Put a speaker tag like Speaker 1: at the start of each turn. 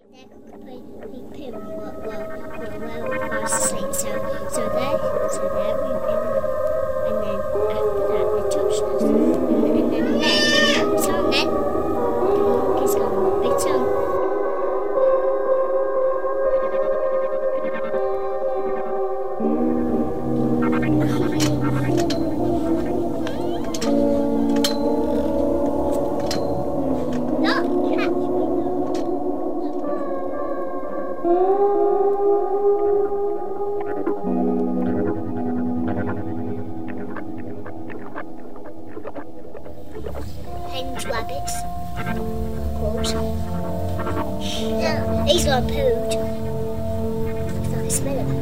Speaker 1: Their cockapoo were fast asleep, so there we were. And then after that they touched us, and then the monkey's gone a bit on. Hens, rabbits, crows. No, he's gone pooed. I thought I smell him.